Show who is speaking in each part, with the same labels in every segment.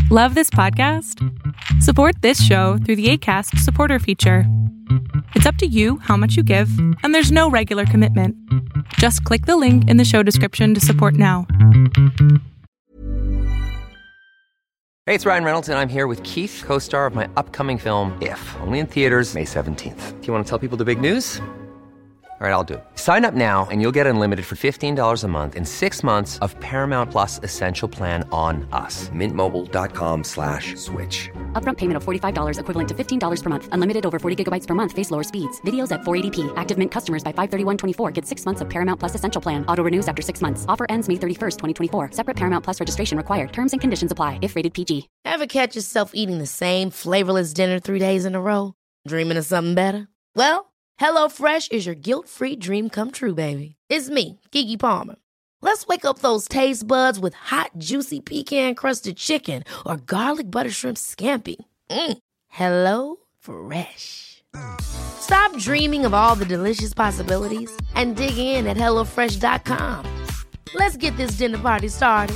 Speaker 1: Love this podcast? Support this show through the Acast supporter feature. It's up to you how much you give, and there's no regular commitment. Just click the link in the show description to support now.
Speaker 2: Hey, it's Ryan Reynolds, and I'm here with Keith, co-star of my upcoming film, If, only in theaters May 17th. Do you want to tell people the big news? All right, I'll do it. Sign up now and you'll get unlimited for $15 a month and 6 months of Paramount Plus Essential Plan on us. MintMobile.com/switch.
Speaker 3: Upfront payment of $45 equivalent to $15 per month. Unlimited over 40 gigabytes per month. Face lower speeds. Videos at 480p. Active Mint customers by 531.24 get 6 months of Paramount Plus Essential Plan. Auto renews after 6 months. Offer ends May 31st, 2024. Separate Paramount Plus registration required. Terms and conditions apply if rated PG.
Speaker 4: Ever catch yourself eating the same flavorless dinner 3 days in a row? Dreaming of something better? Well, HelloFresh is your guilt-free dream come true, baby. It's me, Keke Palmer. Let's wake up those taste buds with hot, juicy pecan-crusted chicken or garlic butter shrimp scampi. Hello Fresh. Stop dreaming of all the delicious possibilities and dig in at HelloFresh.com. Let's get this dinner party started.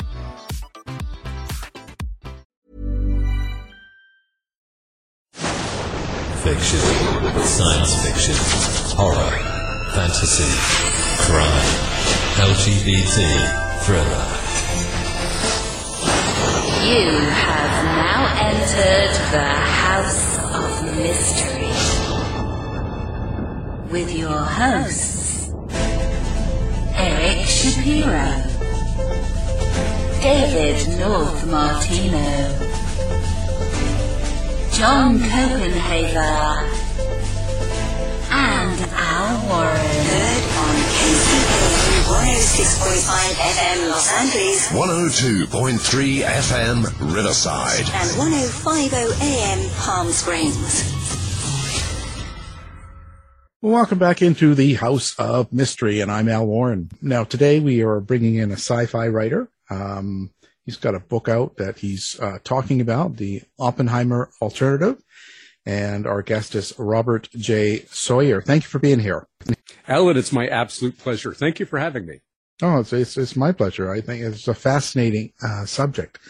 Speaker 5: Fiction, science fiction, horror, fantasy, crime, LGBT, thriller.
Speaker 6: You have now entered the House of Mystery with your hosts, Eric Shapiro, David North Martino, John Copenhaver, and Al Warren. Heard on KCAA 106.5 FM Los Angeles,
Speaker 5: 102.3 FM Riverside,
Speaker 6: and 105.0 AM Palm Springs.
Speaker 7: Welcome back into the House of Mystery, and I'm Al Warren. Now, today we are bringing in a sci-fi writer. He's got a book out that he's talking about, The Oppenheimer Alternative, and our guest is Robert J. Sawyer. Thank you for being here.
Speaker 8: Alan, it's my absolute pleasure. Thank you for having me.
Speaker 7: Oh, it's my pleasure. I think it's a fascinating subject.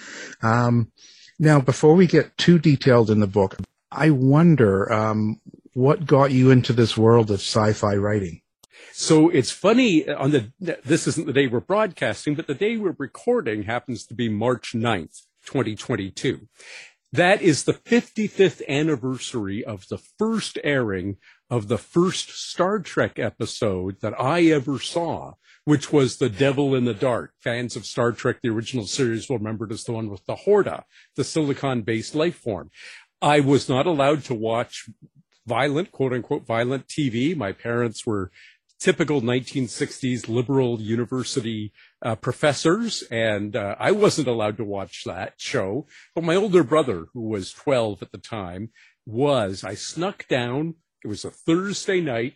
Speaker 7: Now, before we get too detailed in the book, I wonder what got you into this world of sci-fi writing?
Speaker 8: So it's funny, this isn't the day we're broadcasting, but the day we're recording happens to be March 9th, 2022. That is the 55th anniversary of the first airing of the first Star Trek episode that I ever saw, which was The Devil in the Dark. Fans of Star Trek, the original series, will remember it as the one with the Horta, the silicon-based life form. I was not allowed to watch violent, quote-unquote, violent TV. My parents were typical 1960s liberal university professors, and I wasn't allowed to watch that show. But my older brother, who was 12 at the time, was. I snuck down. It was a Thursday night,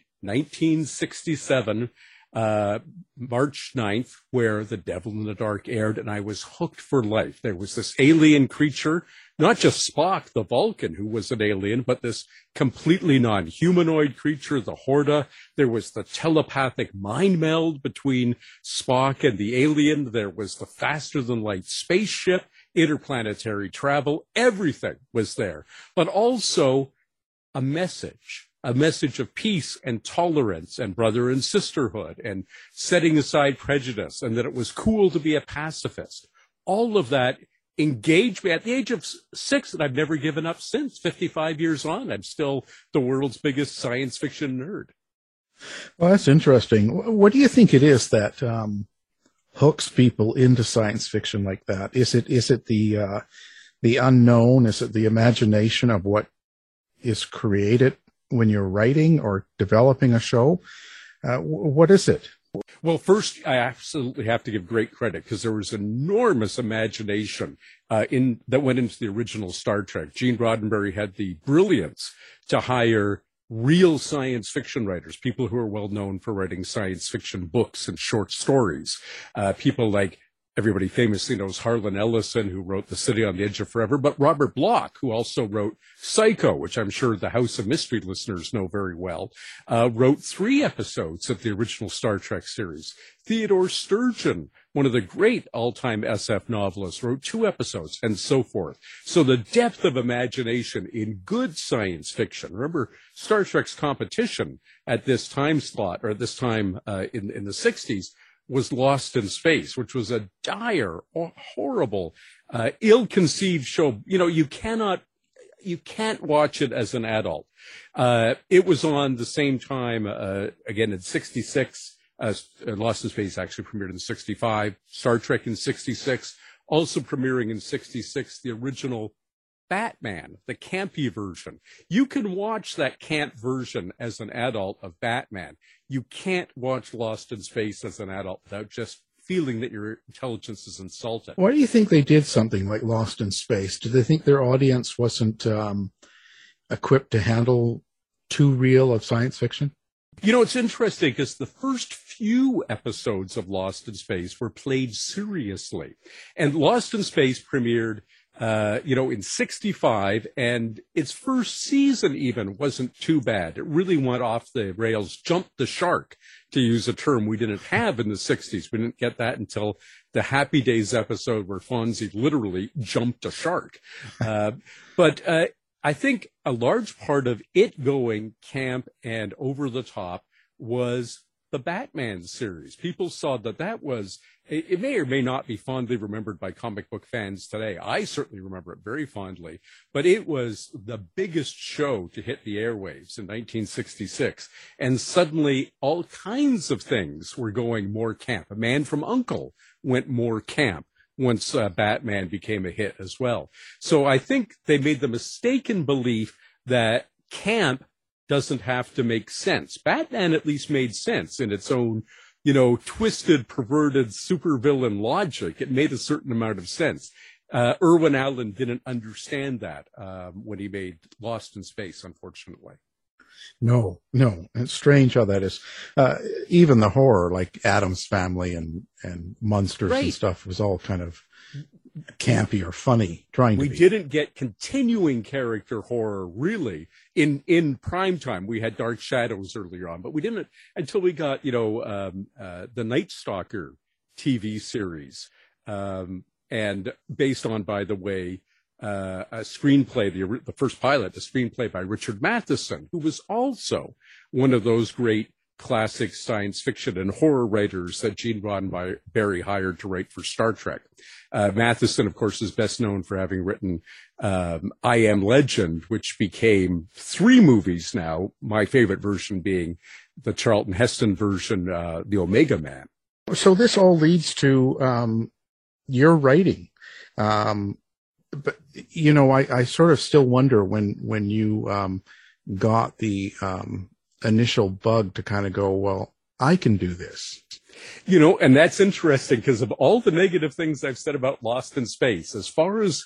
Speaker 8: 1967, March 9th, where The Devil in the Dark aired, and I was hooked for life. There was this alien creature, not just Spock, the Vulcan, who was an alien, but this completely non-humanoid creature, the Horta. There was the telepathic mind meld between Spock and the alien. There was the faster-than-light spaceship, interplanetary travel. Everything was there. But also a message of peace and tolerance and brother and sisterhood and setting aside prejudice, and that it was cool to be a pacifist. All of that engaged me at the age of 6, and I've never given up since. 55 years on, I'm still the world's biggest science fiction nerd.
Speaker 7: Well, that's interesting. What do you think it is that hooks people into science fiction like that? Is it the unknown? Is it the imagination of what is created when you're writing or developing a show? What is it?
Speaker 8: Well, first, I absolutely have to give great credit because there was enormous imagination that went into the original Star Trek. Gene Roddenberry had the brilliance to hire real science fiction writers, people who are well known for writing science fiction books and short stories, people like Everybody famously knows Harlan Ellison, who wrote The City on the Edge of Forever, but Robert Bloch, who also wrote Psycho, which I'm sure the House of Mystery listeners know very well, wrote 3 episodes of the original Star Trek series. Theodore Sturgeon, one of the great all-time SF novelists, wrote 2 episodes, and so forth. So the depth of imagination in good science fiction. Remember, Star Trek's competition at this time slot, or this time in the 60s, was Lost in Space, which was a dire, horrible, ill-conceived show. You know, you can't watch it as an adult. It was on the same time, again, in 66. Lost in Space actually premiered in 65. Star Trek in 66. Also premiering in 66, the original Batman, the campy version. You can watch that camp version as an adult of Batman. You can't watch Lost in Space as an adult without just feeling that your intelligence is insulted.
Speaker 7: Why do you think they did something like Lost in Space? Do they think their audience wasn't equipped to handle too real of science fiction?
Speaker 8: You know, it's interesting because the first few episodes of Lost in Space were played seriously. And Lost in Space premiered in 65, and its first season even wasn't too bad. It really went off the rails, jumped the shark, to use a term we didn't have in the 60s. We didn't get that until the Happy Days episode where Fonzie literally jumped a shark. But I think a large part of it going camp and over the top was the Batman series. People saw that was, it may or may not be fondly remembered by comic book fans today. I certainly remember it very fondly, but it was the biggest show to hit the airwaves in 1966. And suddenly all kinds of things were going more camp. A Man from U.N.C.L.E. went more camp once Batman became a hit as well. So I think they made the mistaken belief that camp doesn't have to make sense. Batman at least made sense in its own, twisted, perverted supervillain logic. It made a certain amount of sense. Irwin Allen didn't understand that when he made Lost in Space, unfortunately.
Speaker 7: No. It's strange how that is. Even the horror, like Addams Family and Monsters and stuff, was all kind of campy or funny, we didn't get continuing character horror really in prime time. We had Dark Shadows earlier on, but we didn't until we got the Night Stalker TV series, and based on, by the way, a screenplay, the first pilot, a screenplay by Richard Matheson, who was also one of those great classic science fiction and horror writers that Gene Roddenberry hired to write for Star Trek. Matheson, of course, is best known for having written I Am Legend, which became 3 movies now, my favorite version being the Charlton Heston version, The Omega Man. So this all leads to your writing. But, I sort of still wonder when you got the initial bug to kind of go, well, I can do this.
Speaker 8: And that's interesting because of all the negative things I've said about Lost in Space, as far as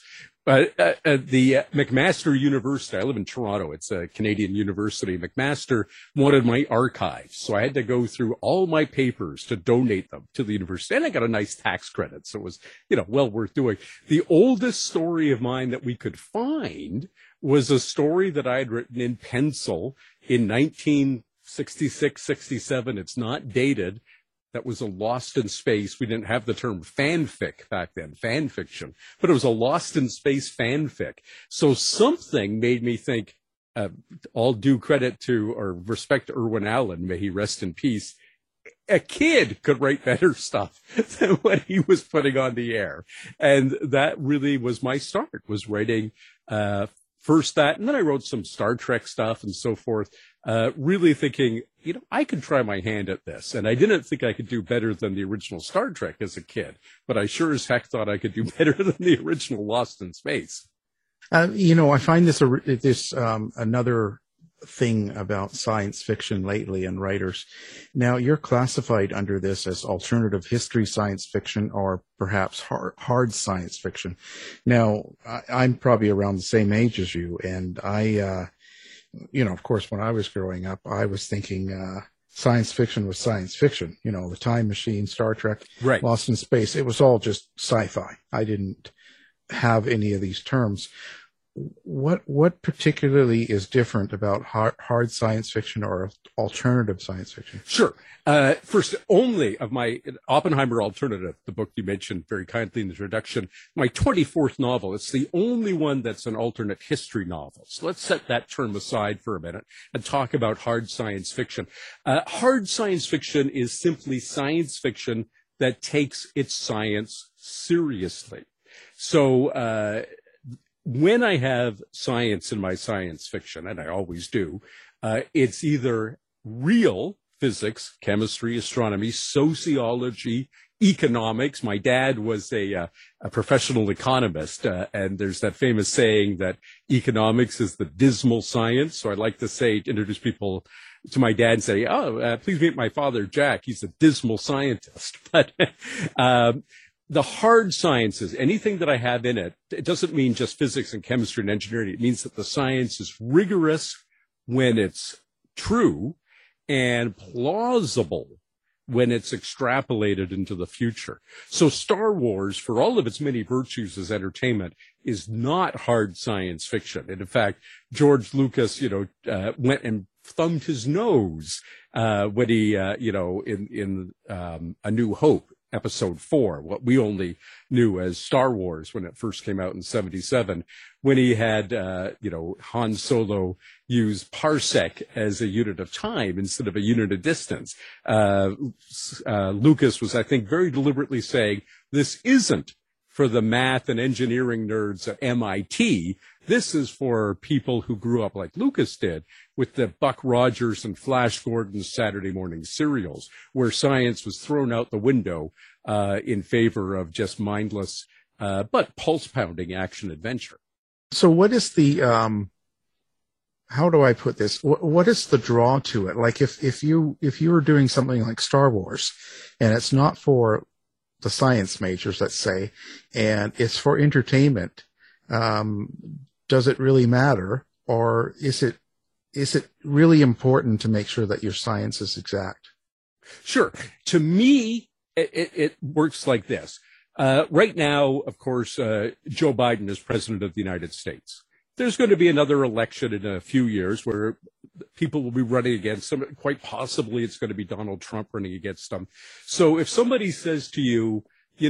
Speaker 8: the McMaster University, I live in Toronto, it's a Canadian university. McMaster wanted my archives, so I had to go through all my papers to donate them to the university, and I got a nice tax credit, so it was, well worth doing. The oldest story of mine that we could find was a story that I had written in pencil in 1966, 67. It's not dated. That was a Lost in Space. We didn't have the term fanfic back then, fan fiction, but it was a Lost in Space fanfic. So something made me think, all due credit to or respect to Irwin Allen, may he rest in peace, a kid could write better stuff than what he was putting on the air. And that really was my start, was writing first that, and then I wrote some Star Trek stuff and so forth, really thinking, I could try my hand at this. And I didn't think I could do better than the original Star Trek as a kid, but I sure as heck thought I could do better than the original Lost in Space.
Speaker 7: I find this another thing about science fiction lately and writers. Now, you're classified under this as alternative history science fiction or perhaps hard science fiction. Now, I'm probably around the same age as you, and I, of course, when I was growing up, I was thinking science fiction was science fiction. You know, The Time Machine, Star Trek,
Speaker 8: Right.
Speaker 7: Lost in Space. It was all just sci-fi. I didn't have any of these terms. What particularly is different about hard science fiction or alternative science fiction?
Speaker 8: Sure. First, only of my Oppenheimer Alternative, the book you mentioned very kindly in the introduction, my 24th novel. It's the only one that's an alternate history novel. So let's set that term aside for a minute and talk about hard science fiction. Hard science fiction is simply science fiction that takes its science seriously. So, when I have science in my science fiction, and I always do, it's either real physics, chemistry, astronomy, sociology, economics. My dad was a professional economist, and there's that famous saying that economics is the dismal science. So I like to say, introduce people to my dad and say, please meet my father, Jack. He's a dismal scientist. But the hard sciences, anything that I have in it, it doesn't mean just physics and chemistry and engineering. It means that the science is rigorous when it's true and plausible when it's extrapolated into the future. So Star Wars, for all of its many virtues as entertainment, is not hard science fiction. And in fact, George Lucas, went and thumbed his nose when he, in A New Hope, Episode 4, what we only knew as Star Wars when it first came out in 1977, when he had, Han Solo use parsec as a unit of time instead of a unit of distance. Lucas was, I think, very deliberately saying, this isn't for the math and engineering nerds at MIT. This is for people who grew up like Lucas did with the Buck Rogers and Flash Gordon Saturday morning serials, where science was thrown out the window in favor of just mindless but pulse-pounding action adventure.
Speaker 7: So what is the, how do I put this? What is the draw to it? Like if you were doing something like Star Wars and it's not for the science majors, let's say, and it's for entertainment, does it really matter, or is it really important to make sure that your science is exact?
Speaker 8: Sure. To me, it works like this. Right now, of course, Joe Biden is president of the United States. There's going to be another election in a few years where people will be running against him. Quite possibly it's going to be Donald Trump running against them. So if somebody says to you,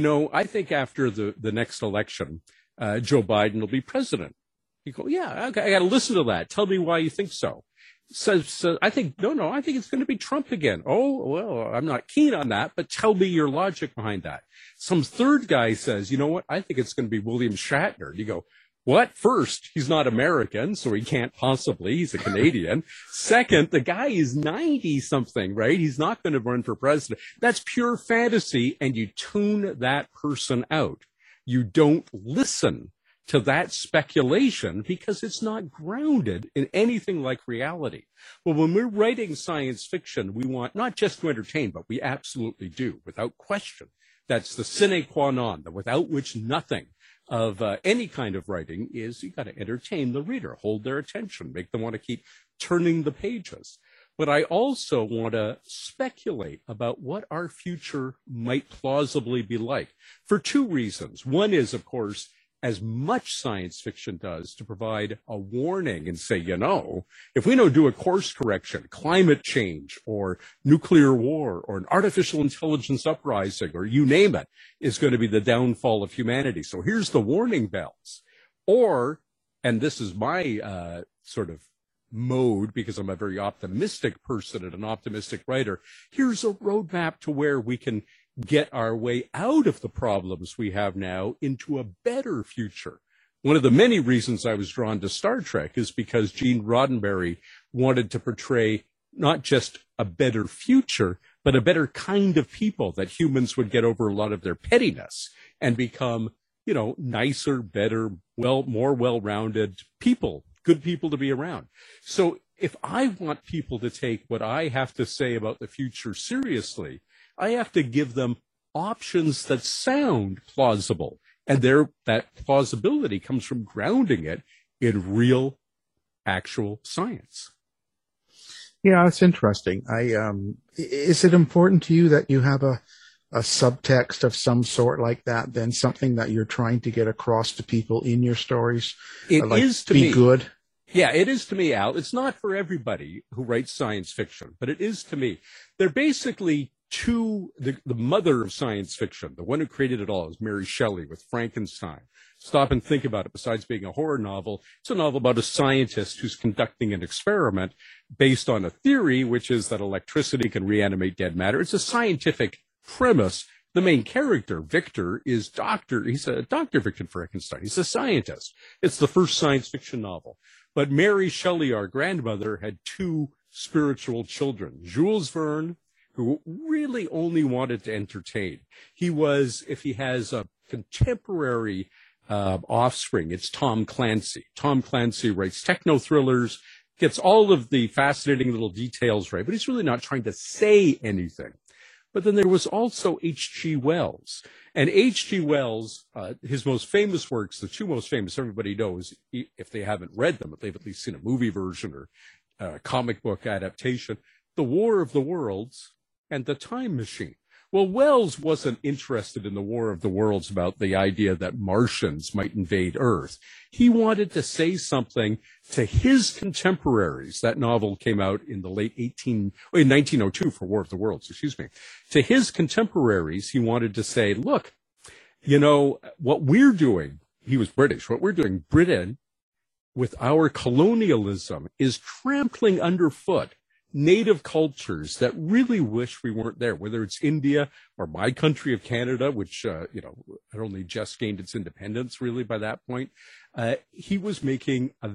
Speaker 8: I think after the next election, Joe Biden will be president. You go, yeah, okay, I got to listen to that. Tell me why you think so. So I think it's going to be Trump again. Oh, well, I'm not keen on that, but tell me your logic behind that. Some third guy says, you know what? I think it's going to be William Shatner. You go, what? First, he's not American, so he can't possibly. He's a Canadian. Second, the guy is 90-something, right? He's not going to run for president. That's pure fantasy, and you tune that person out. You don't listen to that speculation because it's not grounded in anything like reality. Well, when we're writing science fiction, we want not just to entertain, but we absolutely do, without question. That's the sine qua non, the without which nothing of any kind of writing is. You got to entertain the reader, hold their attention, make them want to keep turning the pages. But I also want to speculate about what our future might plausibly be like for two reasons. One is, of course, as much science fiction does to provide a warning and say, if we don't do a course correction, climate change or nuclear war or an artificial intelligence uprising or you name it is going to be the downfall of humanity. So here's the warning bells. Or, and this is my sort of mode because I'm a very optimistic person and an optimistic writer, here's a roadmap to where we can get our way out of the problems we have now into a better future. One of the many reasons I was drawn to Star Trek is because Gene Roddenberry wanted to portray not just a better future, but a better kind of people, that humans would get over a lot of their pettiness and become, nicer, better, more well-rounded people, good people to be around. So if I want people to take what I have to say about the future seriously, I have to give them options that sound plausible. And that plausibility comes from grounding it in real, actual science.
Speaker 7: Yeah, it's interesting. Is it important to you that you have a subtext of some sort like that, then something that you're trying to get across to people in your stories?
Speaker 8: It
Speaker 7: like,
Speaker 8: is to
Speaker 7: be
Speaker 8: me.
Speaker 7: Good.
Speaker 8: Yeah, it is to me, Al. It's not for everybody who writes science fiction, but it is to me. They're basically the mother of science fiction. The one who created it all is Mary Shelley with Frankenstein. Stop and think about it. Besides being a horror novel, it's a novel about a scientist who's conducting an experiment based on a theory, which is that electricity can reanimate dead matter. It's a scientific premise. The main character, Victor, he's a Dr. Victor Frankenstein. He's a scientist. It's the first science fiction novel. But Mary Shelley, our grandmother, had two spiritual children, Jules Verne, who really only wanted to entertain. He was, if he has a contemporary offspring, it's Tom Clancy. Tom Clancy writes techno thrillers, gets all of the fascinating little details right, but he's really not trying to say anything. But then there was also H.G. Wells. And H.G. Wells, his most famous works, the two most famous everybody knows, if they haven't read them, if they've at least seen a movie version or comic book adaptation, The War of the Worlds and The Time Machine. Well, Wells wasn't interested in the War of the Worlds about the idea that Martians might invade Earth. He wanted to say something to his contemporaries. That novel came out in the in 1902 for War of the Worlds, To his contemporaries, he wanted to say, look, what we're doing, he was British, what we're doing, Britain, with our colonialism is trampling underfoot native cultures that really wish we weren't there, whether it's India or my country of Canada, which, had only just gained its independence really by that point. He was making a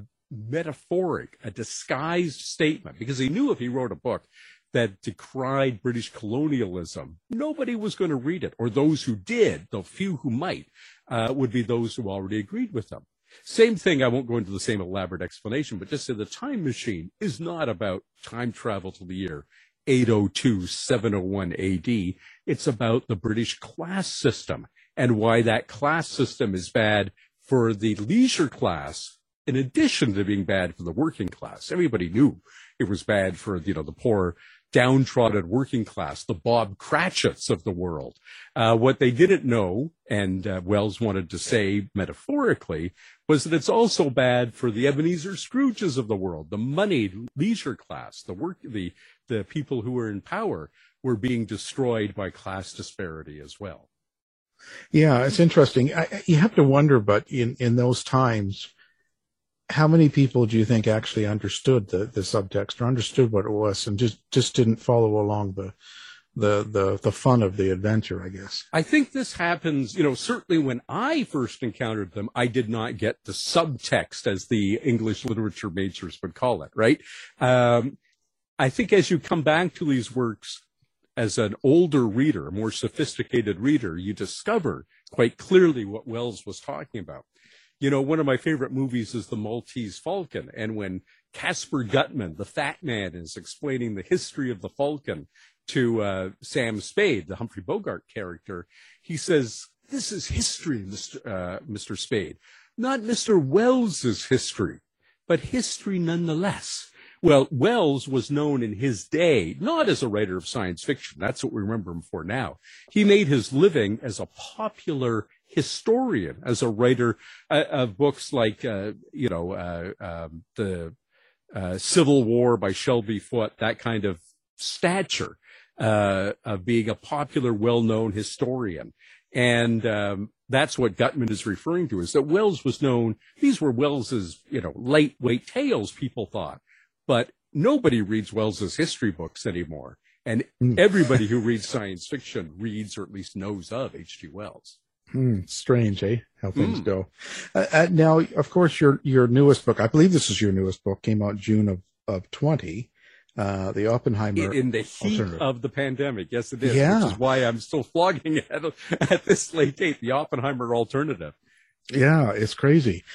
Speaker 8: disguised statement, because he knew if he wrote a book that decried British colonialism, nobody was going to read it, or those who did, the few who might, would be those who already agreed with them. Same thing, I won't go into the same elaborate explanation, but just say The Time Machine is not about time travel to the year 802, 701 AD. It's about the British class system and why that class system is bad for the leisure class, in addition to being bad for the working class. Everybody knew it was bad for, the poor, downtrodden working class, the Bob Cratchits of the world. What they didn't know, and Wells wanted to say metaphorically, was that it's also bad for the Ebenezer Scrooges of the world, the moneyed leisure class, the people who were in power were being destroyed by class disparity as well.
Speaker 7: Yeah, it's interesting. You have to wonder, but in those times, how many people do you think actually understood the subtext or understood what it was and just didn't follow along the fun of the adventure, I guess? I
Speaker 8: think this happens, certainly when I first encountered them, I did not get the subtext, as the English literature majors would call it, right? I think as you come back to these works as an older reader, a more sophisticated reader, you discover quite clearly what Wells was talking about. One of my favorite movies is The Maltese Falcon. And when Casper Gutman, the fat man, is explaining the history of the Falcon to Sam Spade, the Humphrey Bogart character, he says, "This is history, Mr. Spade. Not Mr. Wells's history, but history nonetheless." Well, Wells was known in his day, not as a writer of science fiction. That's what we remember him for now. He made his living as a popular historian, as a writer of books like, the Civil War by Shelby Foote, that kind of stature of being a popular, well-known historian. And that's what Gutman is referring to, is that Wells was known, these were Wells's, lightweight tales, people thought. But nobody reads Wells's history books anymore. And everybody who reads science fiction reads, or at least knows of, H.G. Wells.
Speaker 7: Strange, eh? How things go. Now, of course, your newest book, I believe this is your newest book, came out June of 20, the Oppenheimer.
Speaker 8: In the heat of the pandemic. Yes, it is. Yeah. Which is why I'm still flogging it at this late date, the Oppenheimer alternative.
Speaker 7: Yeah, it's crazy.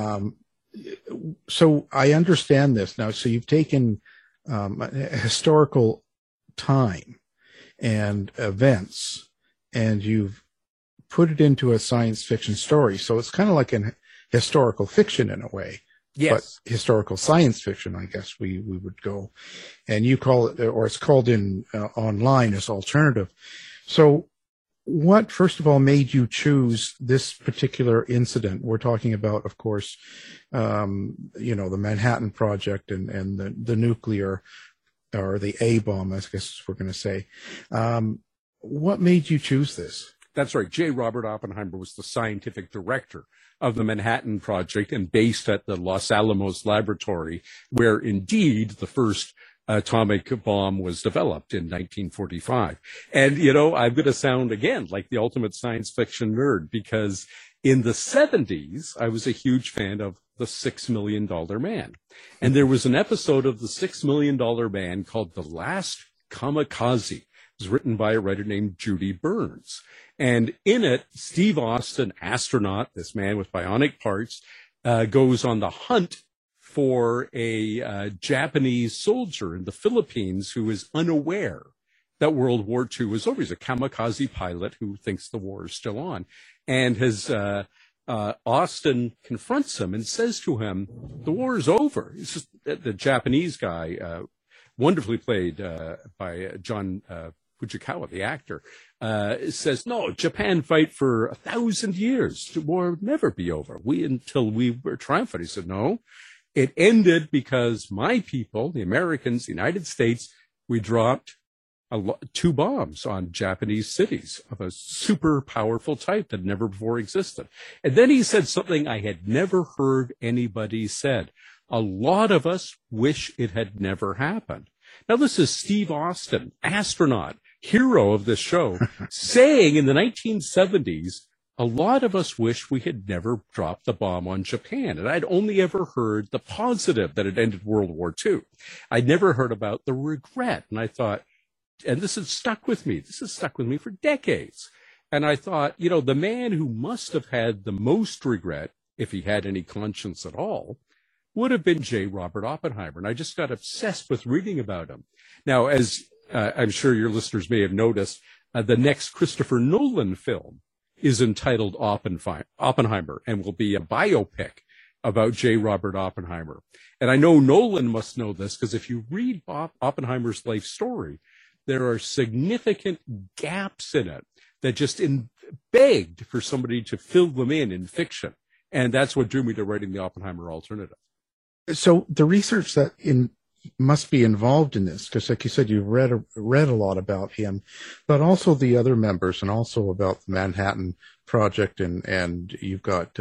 Speaker 7: So I understand this now. So you've taken historical time and events, and you've put it into a science fiction story. So it's kind of like an historical fiction in a way.
Speaker 8: Yes.
Speaker 7: But historical science fiction, I guess we would go. And you call it, or it's called in online as alternative. So what, first of all, made you choose this particular incident? We're talking about, of course, the Manhattan Project and the nuclear, or the A-bomb, I guess we're going to say. What made you choose this?
Speaker 8: That's right. J. Robert Oppenheimer was the scientific director of the Manhattan Project and based at the Los Alamos Laboratory, where indeed the first atomic bomb was developed in 1945. And, I'm going to sound again like the ultimate science fiction nerd, because in the 70s, I was a huge fan of The $6 Million Man. And there was an episode of The $6 Million Man called The Last Kamikaze. It was written by a writer named Judy Burns. And in it, Steve Austin, astronaut, this man with bionic parts, goes on the hunt for a Japanese soldier in the Philippines who is unaware that World War II is over. He's a kamikaze pilot who thinks the war is still on. And Austin confronts him and says to him, the war is over. It's just the Japanese guy, wonderfully played by John Fujikawa, the actor, says, no, Japan fight for 1,000 years. The war would never be over. Until we were triumphant. He said, no, it ended because my people, the Americans, the United States, we dropped 2 bombs on Japanese cities of a super powerful type that never before existed. And then he said something I had never heard anybody said. A lot of us wish it had never happened. Now, this is Steve Austin, astronaut, hero of this show, saying in the 1970s, a lot of us wish we had never dropped the bomb on Japan. And I'd only ever heard the positive that it ended World War II. I'd never heard about the regret. And I thought, and this has stuck with me. This has stuck with me for decades. And I thought, the man who must have had the most regret, if he had any conscience at all, would have been J. Robert Oppenheimer. And I just got obsessed with reading about him. Now, as I'm sure your listeners may have noticed, the next Christopher Nolan film is entitled Oppenheimer and will be a biopic about J. Robert Oppenheimer. And I know Nolan must know this, because if you read Oppenheimer's life story, there are significant gaps in it that just begged for somebody to fill them in fiction. And that's what drew me to writing the Oppenheimer alternative.
Speaker 7: So the research that must be involved in this, because like you said, you've read a lot about him, but also the other members, and also about the Manhattan Project, and you've got,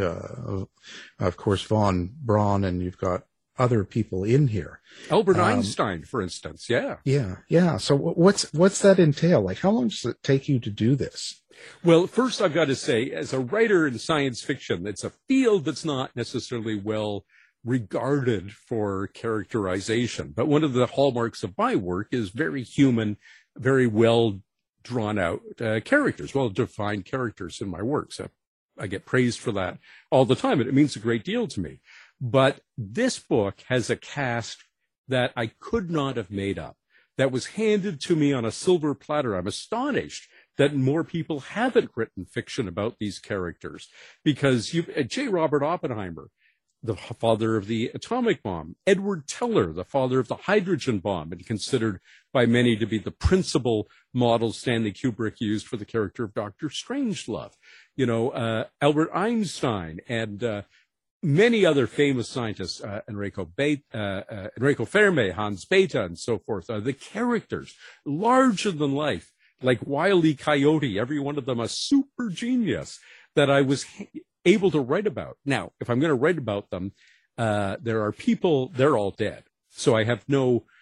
Speaker 7: of course, von Braun, and you've got other people in here.
Speaker 8: Albert Einstein, for instance. Yeah.
Speaker 7: Yeah. So what's that entail? Like, how long does it take you to do this?
Speaker 8: Well, first I've got to say, as a writer in science fiction, it's a field that's not necessarily well regarded for characterization. But one of the hallmarks of my work is very human, very well drawn out characters, well defined characters in my work. So I get praised for that all the time, and it means a great deal to me. But this book has a cast that I could not have made up, that was handed to me on a silver platter. I'm astonished that more people haven't written fiction about these characters, because J. Robert Oppenheimer, the father of the atomic bomb, Edward Teller, the father of the hydrogen bomb, and considered by many to be the principal model Stanley Kubrick used for the character of Dr. Strangelove, Albert Einstein, and many other famous scientists, Enrico Fermi, Hans Bethe, and so forth. The characters, larger than life, like Wile E. Coyote, every one of them a super genius that I was able to write about. Now, if I'm going to write about them, there are people, they're all dead. So I have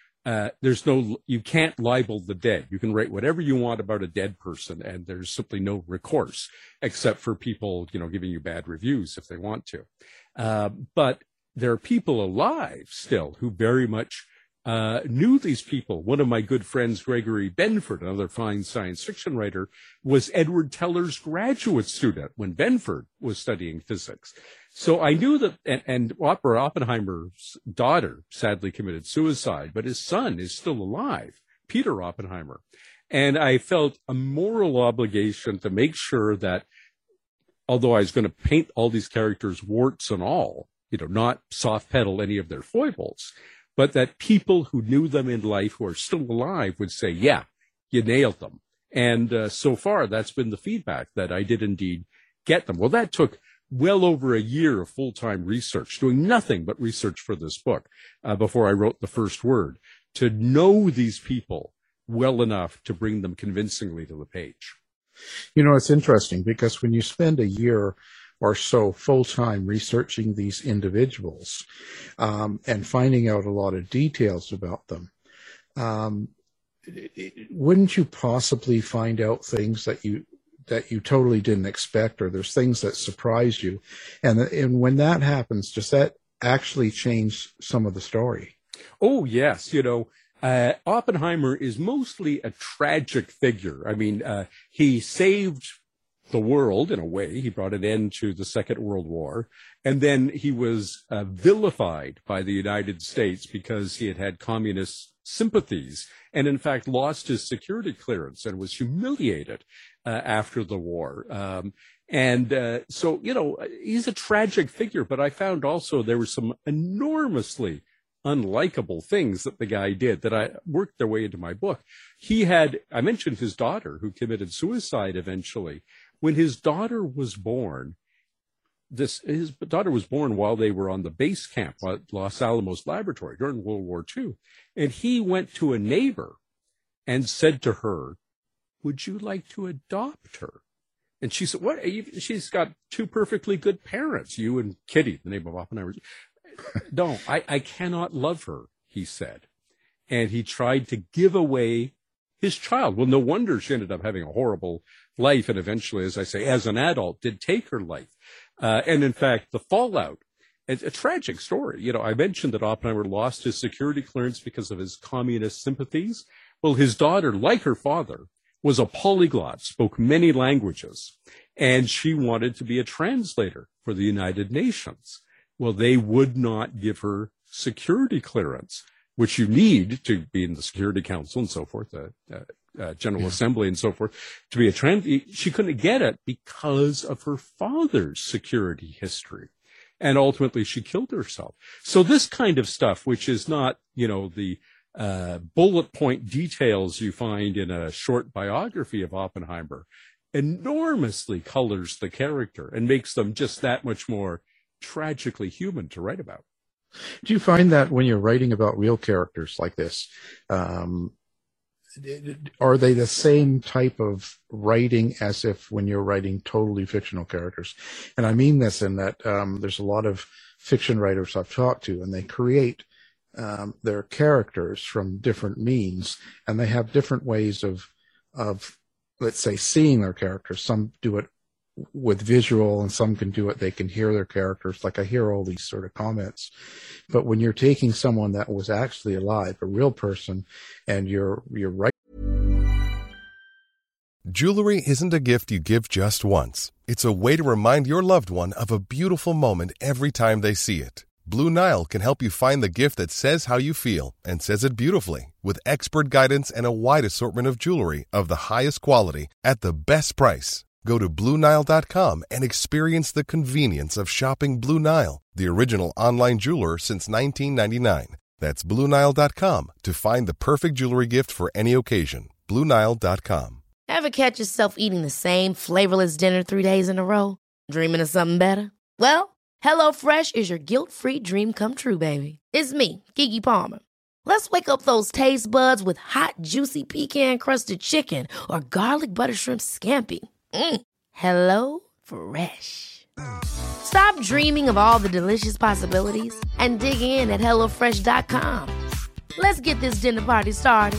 Speaker 8: you can't libel the dead. You can write whatever you want about a dead person, and there's simply no recourse, except for people, giving you bad reviews if they want to. But there are people alive still who very much knew these people. One of my good friends, Gregory Benford, another fine science fiction writer, was Edward Teller's graduate student when Benford was studying physics. So I knew that, and Oppenheimer's daughter sadly committed suicide, but his son is still alive, Peter Oppenheimer. And I felt a moral obligation to make sure that, although I was going to paint all these characters warts and all, not soft pedal any of their foibles, but that people who knew them in life who are still alive would say, yeah, you nailed them. And so far, that's been the feedback, that I did indeed get them. Well, that took well over a year of full-time research, doing nothing but research for this book before I wrote the first word, to know these people well enough to bring them convincingly to the page.
Speaker 7: It's interesting because when you spend a year or so full-time researching these individuals and finding out a lot of details about them, wouldn't you possibly find out things that you totally didn't expect, or there's things that surprise you? And when that happens, does that actually change some of the story?
Speaker 8: Oh, yes. Oppenheimer is mostly a tragic figure. I mean, he saved the world in a way. He brought an end to the Second World War. And then he was vilified by the United States because he had had communist sympathies, and in fact lost his security clearance and was humiliated after the war. So, he's a tragic figure, but I found also there were some enormously unlikable things that the guy did that I worked their way into my book. I mentioned his daughter who committed suicide eventually. When his daughter was born, his daughter was born while they were on the base camp at Los Alamos Laboratory during World War II. And he went to a neighbor and said to her, "Would you like to adopt her?" And she said, "What? She's got two perfectly good parents, you and Kitty," the name of Oppenheimer. "No, I cannot love her," he said. And he tried to give away his child. Well, no wonder she ended up having a horrible life, and eventually, as I say, as an adult, did take her life. And in fact, the fallout, it's a tragic story. I mentioned that Oppenheimer lost his security clearance because of his communist sympathies. Well, his daughter, like her father, was a polyglot, spoke many languages, and she wanted to be a translator for the United Nations. Well, they would not give her security clearance, which you need to be in the Security Council and so forth, General Assembly and so forth, to be she couldn't get it because of her father's security history. And ultimately she killed herself. So this kind of stuff, which is not, the bullet point details you find in a short biography of Oppenheimer, enormously colors the character and makes them just that much more tragically human to write about.
Speaker 7: Do you find that when you're writing about real characters like this, are they the same type of writing as if when you're writing totally fictional characters? And I mean this in that there's a lot of fiction writers I've talked to, and they create their characters from different means, and they have different ways of let's say, seeing their characters. Some do it with visual, and some can do it, they can hear their characters. Like I hear all these sort of comments. But when you're taking someone that was actually alive, a real person, and you're right.
Speaker 9: Jewelry isn't a gift you give just once. It's a way to remind your loved one of a beautiful moment every time they see it. Blue Nile can help you find the gift that says how you feel and says it beautifully, with expert guidance and a wide assortment of jewelry of the highest quality at the best price. Go to BlueNile.com and experience the convenience of shopping Blue Nile, the original online jeweler since 1999. That's BlueNile.com to find the perfect jewelry gift for any occasion. BlueNile.com.
Speaker 4: Ever catch yourself eating the same flavorless dinner 3 days in a row? Dreaming of something better? Well, HelloFresh is your guilt-free dream come true, baby. It's me, Keke Palmer. Let's wake up those taste buds with hot, juicy pecan-crusted chicken or garlic butter shrimp scampi. Hello Fresh. Stop dreaming of all the delicious possibilities and dig in at HelloFresh.com. Let's get this dinner party started.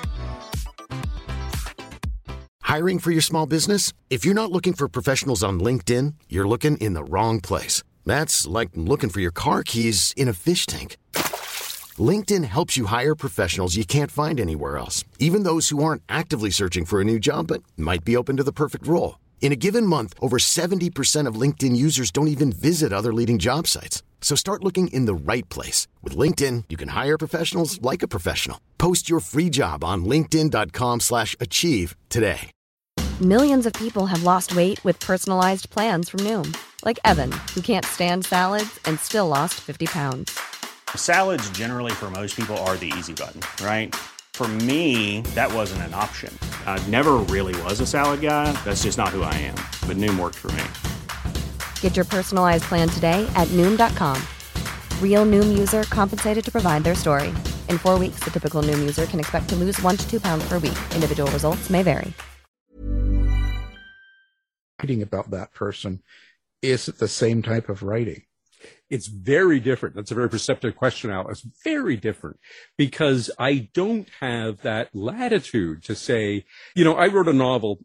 Speaker 10: Hiring for your small business? If you're not looking for professionals on LinkedIn, you're looking in the wrong place. That's like looking for your car keys in a fish tank. LinkedIn helps you hire professionals you can't find anywhere else, even those who aren't actively searching for a new job but might be open to the perfect role. In a given month, over 70% of LinkedIn users don't even visit other leading job sites. So start looking in the right place. With LinkedIn, you can hire professionals like a professional. Post your free job on linkedin.com/achieve today.
Speaker 11: Millions of people have lost weight with personalized plans from Noom. Like Evan, who can't stand salads and still lost 50 pounds.
Speaker 12: Salads generally for most people are the easy button, right? For me, that wasn't an option. I never really was a salad guy. That's just not who I am. But Noom worked for me.
Speaker 11: Get your personalized plan today at Noom.com. Real Noom user compensated to provide their story. In 4 weeks, the typical Noom user can expect to lose 1 to 2 pounds per week. Individual results may vary.
Speaker 7: Writing about that person, is it the same type of writing?
Speaker 8: It's very different. That's a very perceptive question, Al. It's very different because I don't have that latitude to say, I wrote a novel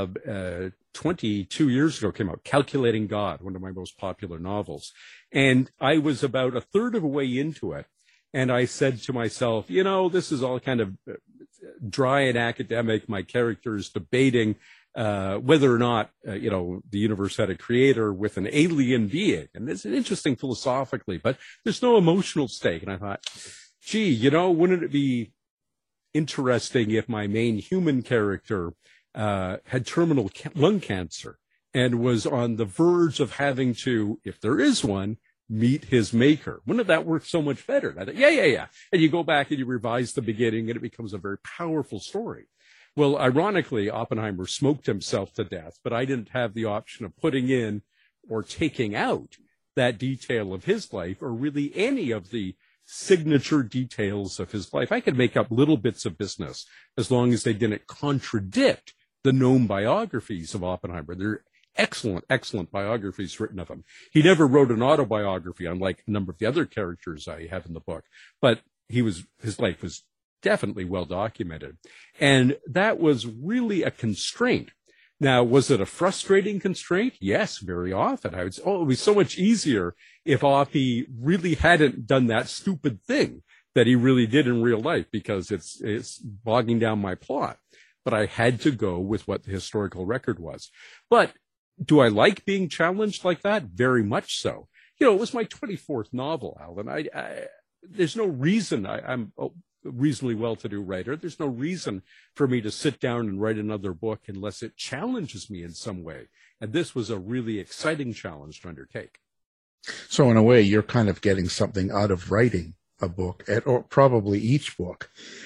Speaker 8: 22 years ago, came out, Calculating God, one of my most popular novels. And I was about a third of a way into it. And I said to myself, this is all kind of dry and academic. My character is debating whether or not, the universe had a creator with an alien being. And it's interesting philosophically, but there's no emotional stake. And I thought, wouldn't it be interesting if my main human character had terminal lung cancer and was on the verge of having to, if there is one, meet his maker? Wouldn't that work so much better? And I thought, yeah. And you go back and you revise the beginning and it becomes a very powerful story. Well, ironically, Oppenheimer smoked himself to death, but I didn't have the option of putting in or taking out that detail of his life or really any of the signature details of his life. I could make up little bits of business as long as they didn't contradict the known biographies of Oppenheimer. They're excellent biographies written of him. He never wrote an autobiography, unlike a number of the other characters I have in the book, but his life was definitely well documented. And that was really a constraint. Now, was it a frustrating constraint? Yes, very often. I would say, it would be so much easier if Oppie really hadn't done that stupid thing that he really did in real life, because it's bogging down my plot. But I had to go with what the historical record was. But do I like being challenged like that? Very much so. It was my 24th novel, Alan. There's no reason I'm a reasonably well-to-do writer. There's no reason for me to sit down and write another book unless it challenges me in some way. And this was a really exciting challenge to undertake.
Speaker 7: So in a way, you're kind of getting something out of writing a book, or probably each book.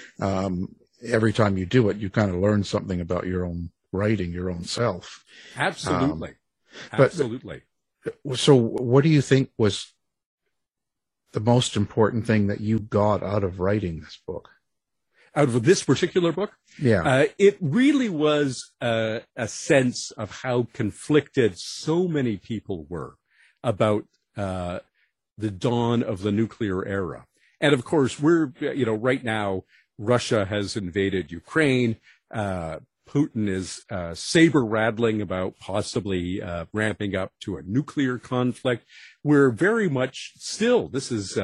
Speaker 7: Every time you do it, you kind of learn something about your own writing, your own self.
Speaker 8: Absolutely.
Speaker 7: So what do you think was the most important thing that you got out of writing this book?
Speaker 8: Out of this particular book?
Speaker 7: Yeah.
Speaker 8: It really was a sense of how conflicted so many people were about the dawn of the nuclear era. And of course, we're, right now, Russia has invaded Ukraine. Putin is saber rattling about possibly ramping up to a nuclear conflict. We're very much still, this is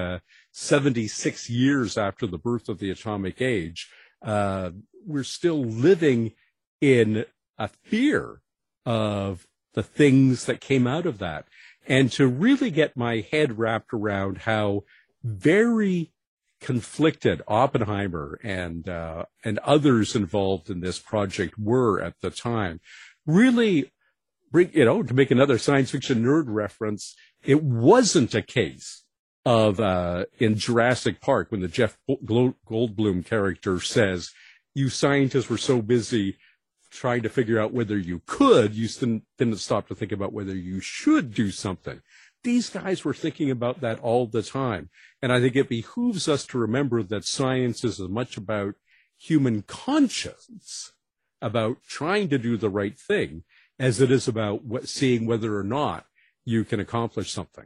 Speaker 8: 76 years after the birth of the atomic age. We're still living in a fear of the things that came out of that. And to really get my head wrapped around how very conflicted Oppenheimer and others involved in this project were at the time, really to make another science fiction nerd reference, it wasn't a case of in Jurassic Park when the Jeff Goldblum character says, you scientists were so busy trying to figure out whether you could, you didn't stop to think about whether you should do something. These guys were thinking about that all the time. And I think it behooves us to remember that science is as much about human conscience, about trying to do the right thing, as it is about seeing whether or not you can accomplish something.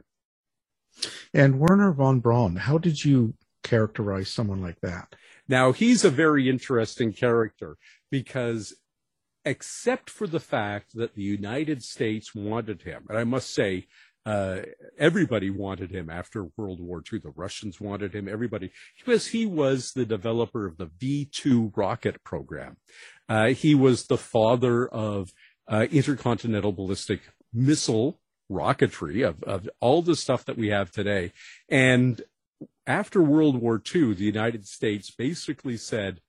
Speaker 7: And Wernher von Braun, how did you characterize someone like that?
Speaker 8: Now, he's a very interesting character because except for the fact that the United States wanted him, and I must say, everybody wanted him after World War II. The Russians wanted him, everybody, because he was the developer of the V-2 rocket program. He was the father of intercontinental ballistic missile rocketry, of all the stuff that we have today. And after World War II, the United States basically said,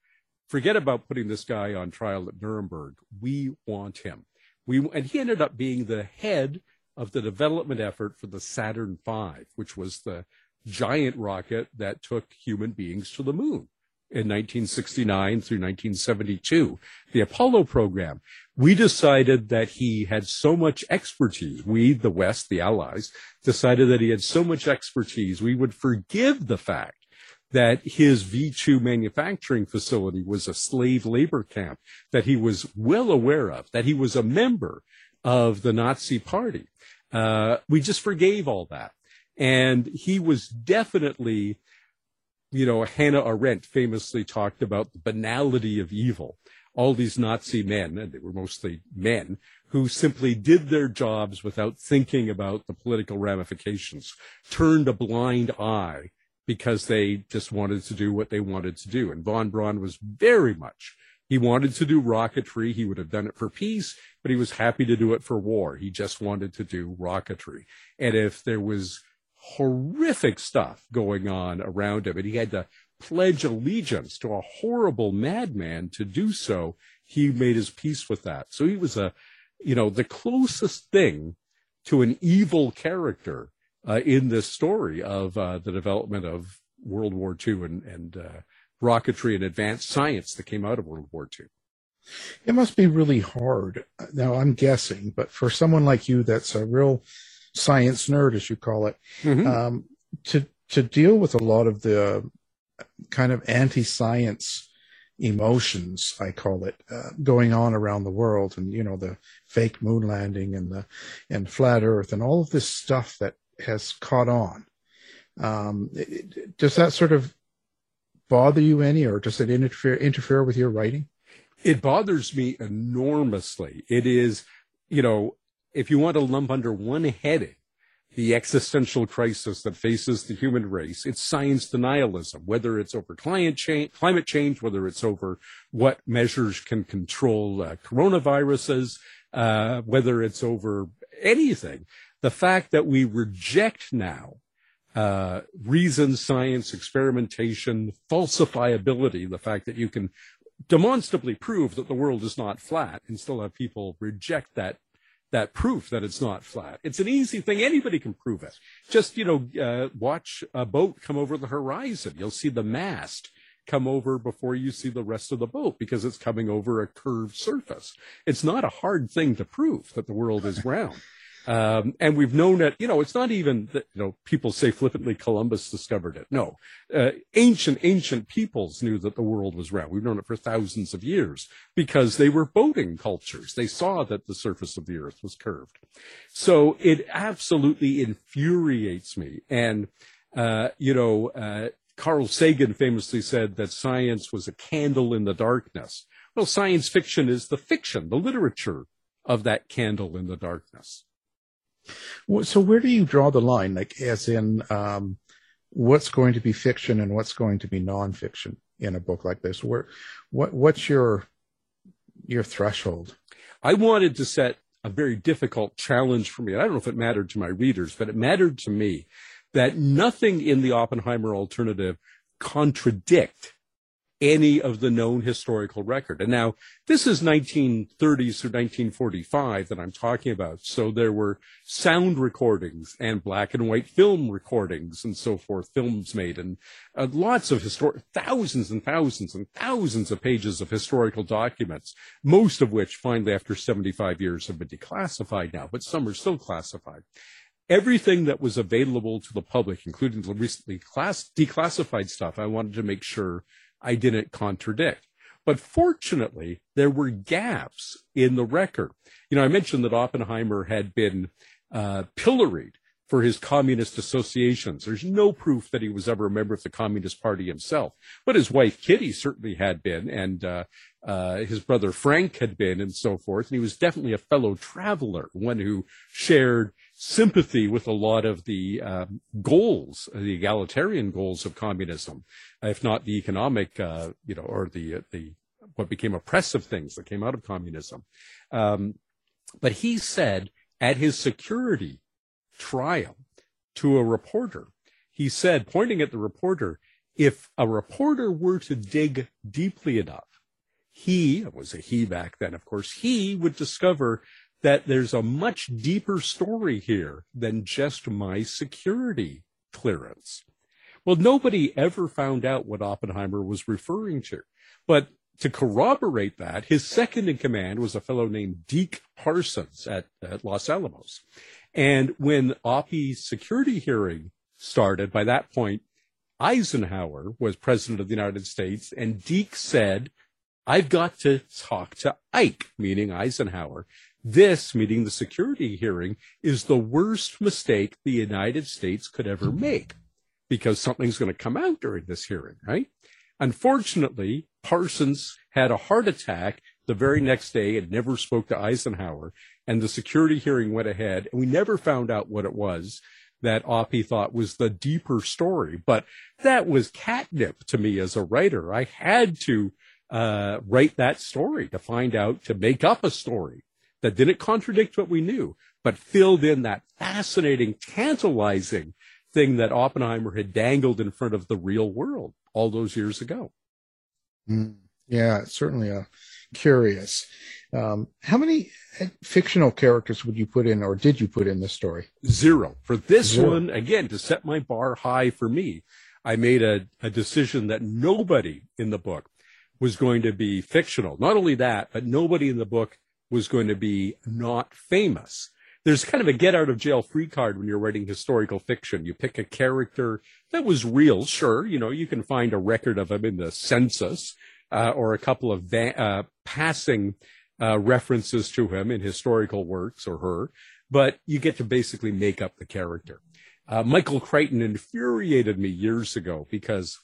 Speaker 8: forget about putting this guy on trial at Nuremberg. We want him. And he ended up being the head of the development effort for the Saturn V, which was the giant rocket that took human beings to the moon in 1969 through 1972, the Apollo program. We decided that he had so much expertise. We, the West, the Allies, decided that he had so much expertise, we would forgive the fact that his V2 manufacturing facility was a slave labor camp that he was well aware of, that he was a member of the Nazi Party. We just forgave all that. And he was definitely, Hannah Arendt famously talked about the banality of evil. All these Nazi men, and they were mostly men, who simply did their jobs without thinking about the political ramifications, turned a blind eye because they just wanted to do what they wanted to do. And von Braun was very much, he wanted to do rocketry. He would have done it for peace, but he was happy to do it for war. He just wanted to do rocketry. And if there was horrific stuff going on around him, and he had to pledge allegiance to a horrible madman to do so, he made his peace with that. So he was the closest thing to an evil character in this story of the development of World War II and rocketry and advanced science that came out of World War II.
Speaker 7: It must be really hard. Now, I'm guessing, but for someone like you that's a real science nerd, as you call it, to deal with a lot of the kind of anti-science emotions, I call it, going on around the world, and the fake moon landing and flat Earth and all of this stuff that has caught on. Does that sort of bother you any, or does it interfere with your writing?
Speaker 8: It bothers me enormously. It is, if you want to lump under one heading the existential crisis that faces the human race, it's science denialism, whether it's over climate change, whether it's over what measures can control coronaviruses, whether it's over anything. The fact that we reject now reason, science, experimentation, falsifiability, the fact that you can demonstrably prove that the world is not flat and still have people reject that proof that it's not flat. It's an easy thing. Anybody can prove it. Just, watch a boat come over the horizon. You'll see the mast come over before you see the rest of the boat because it's coming over a curved surface. It's not a hard thing to prove that the world is round. And we've known it, it's not even that, people say flippantly Columbus discovered it. No, ancient peoples knew that the world was round. We've known it for thousands of years because they were boating cultures. They saw that the surface of the earth was curved. So it absolutely infuriates me. And, Carl Sagan famously said that science was a candle in the darkness. Well, science fiction is the fiction, the literature of that candle in the darkness.
Speaker 7: So where do you draw the line, like as in what's going to be fiction and what's going to be nonfiction in a book like this? What's your threshold?
Speaker 8: I wanted to set a very difficult challenge for me. I don't know if it mattered to my readers, but it mattered to me that nothing in the Oppenheimer alternative contradict any of the known historical record. And now this is 1930s through 1945 that I'm talking about. So there were sound recordings and black and white film recordings and so forth, films made, and lots of thousands and thousands and thousands of pages of historical documents, most of which finally after 75 years have been declassified now, but some are still classified. Everything that was available to the public, including the recently declassified stuff, I wanted to make sure I didn't contradict. But fortunately, there were gaps in the record. I mentioned that Oppenheimer had been pilloried for his communist associations. There's no proof that he was ever a member of the Communist Party himself. But his wife, Kitty, certainly had been, and his brother Frank had been, and so forth. And he was definitely a fellow traveler, one who shared sympathy with a lot of the goals, the egalitarian goals of communism, if not the economic, or the what became oppressive things that came out of communism. But he said at his security trial to a reporter, he said, pointing at the reporter, if a reporter were to dig deeply enough, it was a he back then, of course, he would discover that there's a much deeper story here than just my security clearance. Well, nobody ever found out what Oppenheimer was referring to. But to corroborate that, his second in command was a fellow named Deke Parsons at Los Alamos. And when Oppie's security hearing started, by that point, Eisenhower was president of the United States, and Deke said, I've got to talk to Ike, meaning Eisenhower. This, meaning the security hearing, is the worst mistake the United States could ever make, because something's going to come out during this hearing, right? Unfortunately, Parsons had a heart attack the very next day and never spoke to Eisenhower, and the security hearing went ahead, and we never found out what it was that Oppie thought was the deeper story. But that was catnip to me as a writer. I had to write that story to find out, to make up a story that didn't contradict what we knew, but filled in that fascinating, tantalizing thing that Oppenheimer had dangled in front of the real world all those years ago.
Speaker 7: Yeah, it's certainly curious. How many fictional characters would you put in, or did you put in this story?
Speaker 8: 0. For this one, again, to set my bar high for me, I made a decision that nobody in the book was going to be fictional. Not only that, but nobody in the book was going to be not famous. There's kind of a get out of jail free card when you're writing historical fiction. You pick a character that was real. Sure, you can find a record of him in the census, or a couple of passing references to him in historical works, or her, but you get to basically make up the character. Michael Crichton infuriated me years ago because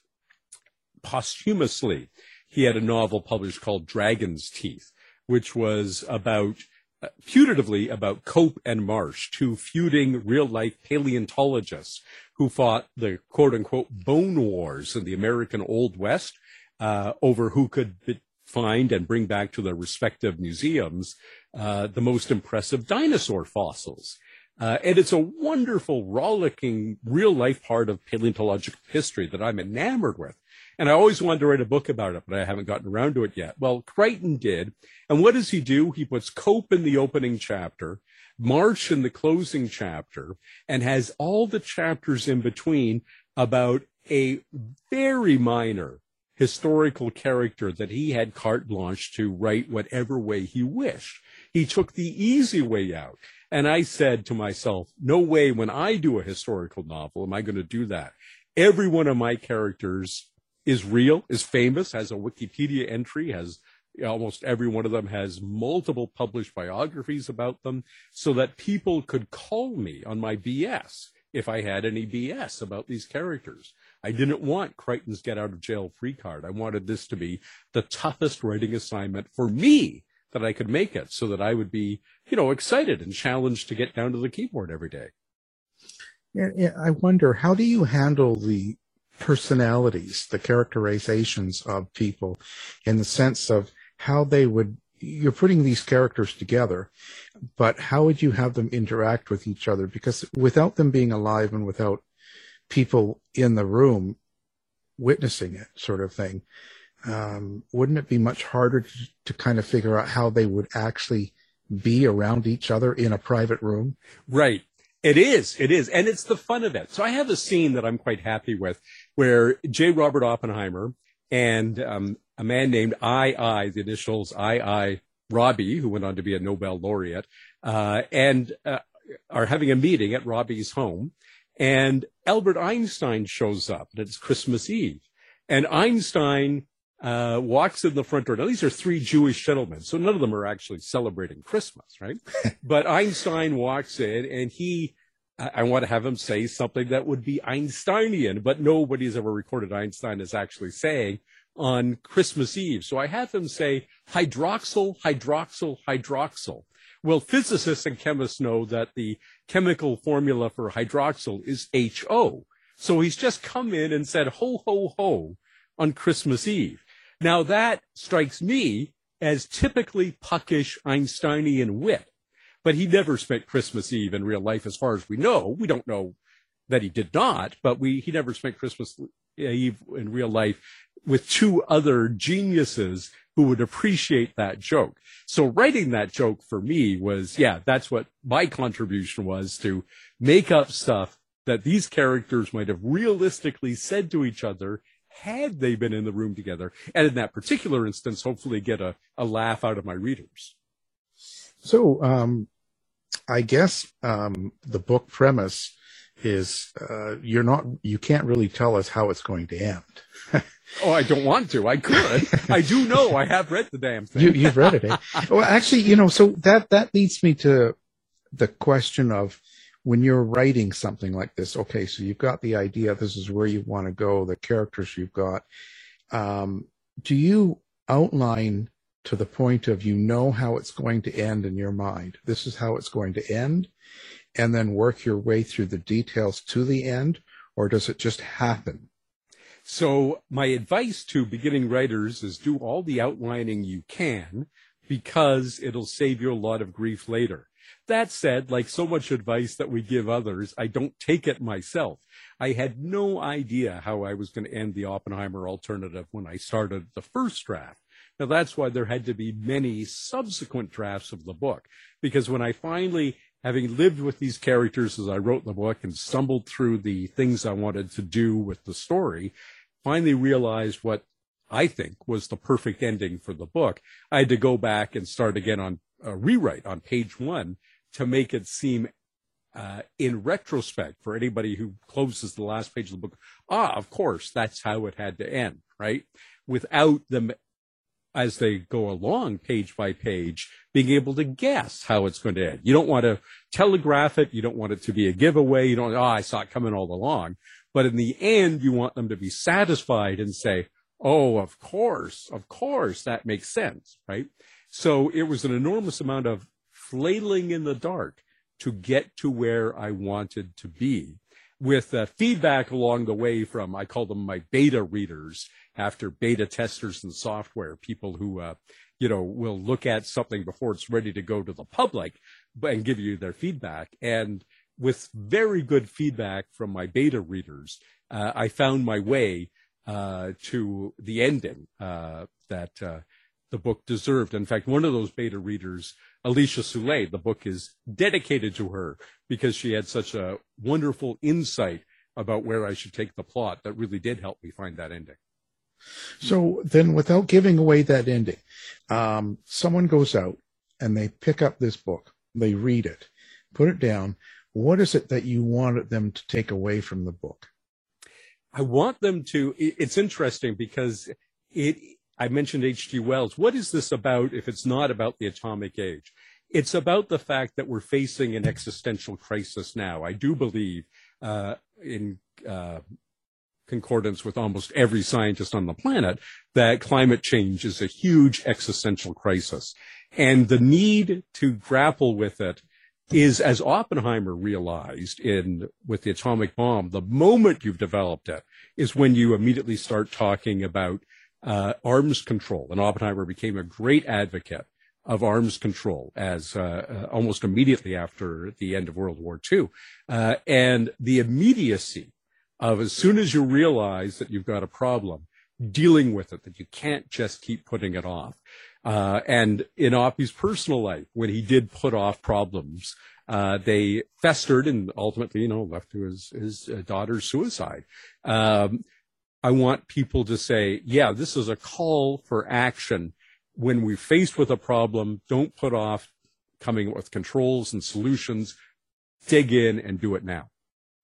Speaker 8: posthumously he had a novel published called Dragon's Teeth, which was about putatively about Cope and Marsh, two feuding real-life paleontologists who fought the quote-unquote bone wars in the American Old West over who could find and bring back to their respective museums the most impressive dinosaur fossils. And it's a wonderful, rollicking, real-life part of paleontological history that I'm enamored with. And I always wanted to write a book about it, but I haven't gotten around to it yet. Well, Crichton did. And what does he do? He puts Cope in the opening chapter, Marsh in the closing chapter, and has all the chapters in between about a very minor historical character that he had carte blanche to write whatever way he wished. He took the easy way out. And I said to myself, no way when I do a historical novel am I going to do that. Every one of my characters is real, is famous, has a Wikipedia entry, has almost every one of them has multiple published biographies about them, so that people could call me on my BS if I had any BS about these characters. I didn't want Crichton's get out of jail free card. I wanted this to be the toughest writing assignment for me that I could make it, so that I would be, excited and challenged to get down to the keyboard every day.
Speaker 7: Yeah, I wonder, how do you handle the personalities, the characterizations of people, in the sense of how they would, you're putting these characters together, but how would you have them interact with each other? Because without them being alive and without people in the room witnessing it, sort of thing, wouldn't it be much harder to kind of figure out how they would actually be around each other in a private room? Right.
Speaker 8: It is. And it's the fun of it. So I have a scene that I'm quite happy with where J. Robert Oppenheimer and a man named the initials I, Robbie, who went on to be a Nobel laureate, and are having a meeting at Robbie's home. And Albert Einstein shows up, and it's Christmas Eve. And Einstein walks in the front door. Now, these are 3 Jewish gentlemen, so none of them are actually celebrating Christmas, right? But Einstein walks in, and I want to have him say something that would be Einsteinian, but nobody's ever recorded Einstein as actually saying on Christmas Eve. So I have him say hydroxyl, hydroxyl, hydroxyl. Well, physicists and chemists know that the chemical formula for hydroxyl is HO. So he's just come in and said ho, ho, ho on Christmas Eve. Now that strikes me as typically puckish Einsteinian wit, but he never spent Christmas Eve in real life as far as we know. We don't know that he did not, but he never spent Christmas Eve in real life with 2 other geniuses who would appreciate that joke. So writing that joke for me was, that's what my contribution was, to make up stuff that these characters might have realistically said to each other had they been in the room together. And in that particular instance, hopefully get a laugh out of my readers.
Speaker 7: So, I guess, the book premise is, you can't really tell us how it's going to end.
Speaker 8: Oh, I don't want to. I could. I do know. I have read the damn thing.
Speaker 7: You've read it, eh? Well, actually, so that leads me to the question of, when you're writing something like this, okay, so you've got the idea, this is where you want to go, the characters you've got. Do you outline to the point of, how it's going to end in your mind? This is how it's going to end, and then work your way through the details to the end, or does it just happen?
Speaker 8: So my advice to beginning writers is do all the outlining you can, because it'll save you a lot of grief later. That said, like so much advice that we give others, I don't take it myself. I had no idea how I was going to end the Oppenheimer alternative when I started the first draft. Now, that's why there had to be many subsequent drafts of the book, because when I finally, having lived with these characters as I wrote the book and stumbled through the things I wanted to do with the story, finally realized what I think was the perfect ending for the book, I had to go back and start again on a rewrite on page 1 to make it seem, in retrospect, for anybody who closes the last page of the book, of course, that's how it had to end, right? Without them, as they go along page by page, being able to guess how it's going to end. You don't want to telegraph it. You don't want it to be a giveaway. You don't, I saw it coming all along. But in the end, you want them to be satisfied and say, oh, of course, that makes sense, right? So it was an enormous amount of flailing in the dark to get to where I wanted to be, with feedback along the way from, I call them my beta readers, after beta testers and software, people who, will look at something before it's ready to go to the public and give you their feedback. And with very good feedback from my beta readers, I found my way to the ending that the book deserved. In fact, one of those beta readers, Alicia Soule, the book is dedicated to her because she had such a wonderful insight about where I should take the plot that really did help me find that ending.
Speaker 7: So then, without giving away that ending, someone goes out and they pick up this book, they read it, put it down. What is it that you wanted them to take away from the book?
Speaker 8: I want them to, it's interesting because I mentioned H.G. Wells. What is this about if it's not about the atomic age? It's about the fact that we're facing an existential crisis now. I do believe, in concordance with almost every scientist on the planet, that climate change is a huge existential crisis. And the need to grapple with it is, as Oppenheimer realized with the atomic bomb, the moment you've developed it is when you immediately start talking about arms control. And Oppenheimer became a great advocate of arms control as almost immediately after the end of World War II. And the immediacy of, as soon as you realize that you've got a problem, dealing with it, that you can't just keep putting it off. And in Oppie's personal life, when he did put off problems, they festered and ultimately, left to his daughter's suicide. I want people to say, this is a call for action. When we're faced with a problem, don't put off coming up with controls and solutions. Dig in and do it now.